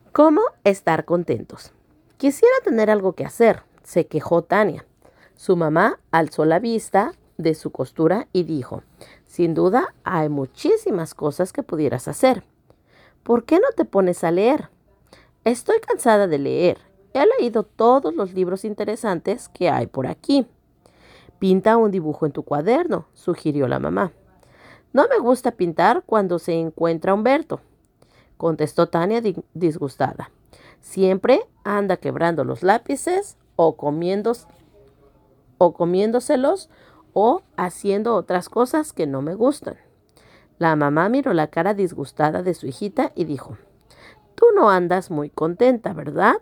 ¿Cómo estar contentos? Quisiera tener algo que hacer, se quejó Tania. Su mamá alzó la vista de su costura y dijo, sin duda hay muchísimas cosas que pudieras hacer. ¿Por qué no te pones a leer? Estoy cansada de leer. He leído todos los libros interesantes que hay por aquí. Pinta un dibujo en tu cuaderno, sugirió la mamá. No me gusta pintar cuando se encuentra Humberto, contestó Tania disgustada. Siempre anda quebrando los lápices o comiéndoselos o haciendo otras cosas que no me gustan. La mamá miró la cara disgustada de su hijita y dijo, tú no andas muy contenta, ¿verdad?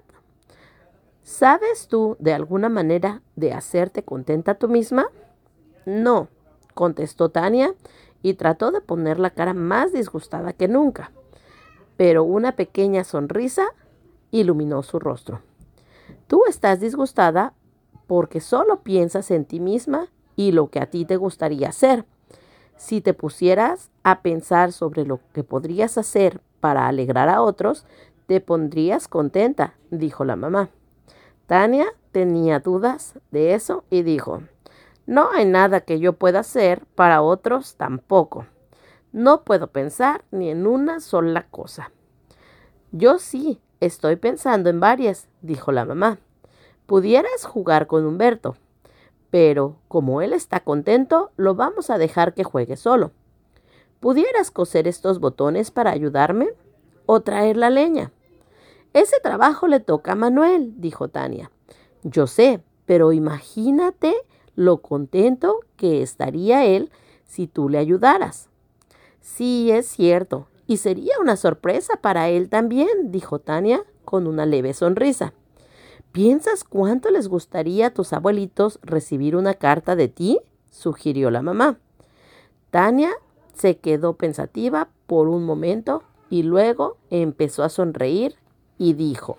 ¿Sabes tú de alguna manera de hacerte contenta tú misma? No, contestó Tania y trató de poner la cara más disgustada que nunca, pero una pequeña sonrisa iluminó su rostro. Tú estás disgustada porque solo piensas en ti misma y lo que a ti te gustaría hacer. Si te pusieras a pensar sobre lo que podrías hacer para alegrar a otros, te pondrías contenta, dijo la mamá. Tania tenía dudas de eso y dijo, no hay nada que yo pueda hacer para otros tampoco. No puedo pensar ni en una sola cosa. Yo sí, estoy pensando en varias, dijo la mamá. Pudieras jugar con Humberto, pero como él está contento, lo vamos a dejar que juegue solo. ¿Pudieras coser estos botones para ayudarme? ¿O traer la leña? Ese trabajo le toca a Manuel, dijo Tania. Yo sé, pero imagínate lo contento que estaría él si tú le ayudaras. Sí, es cierto, y sería una sorpresa para él también, dijo Tania con una leve sonrisa. ¿Piensas cuánto les gustaría a tus abuelitos recibir una carta de ti? Sugirió la mamá. Tania se quedó pensativa por un momento y luego empezó a sonreír y dijo,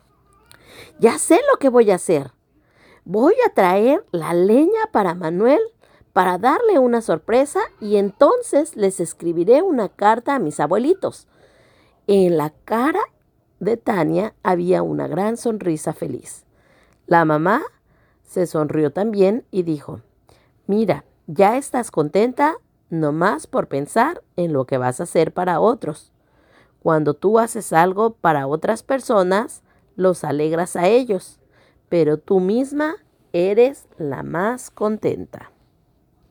ya sé lo que voy a hacer. Voy a traer la leña para Manuel para darle una sorpresa y entonces les escribiré una carta a mis abuelitos. En la cara de Tania había una gran sonrisa feliz. La mamá se sonrió también y dijo, mira, ya estás contenta nomás por pensar en lo que vas a hacer para otros. Cuando tú haces algo para otras personas, los alegras a ellos, pero tú misma eres la más contenta.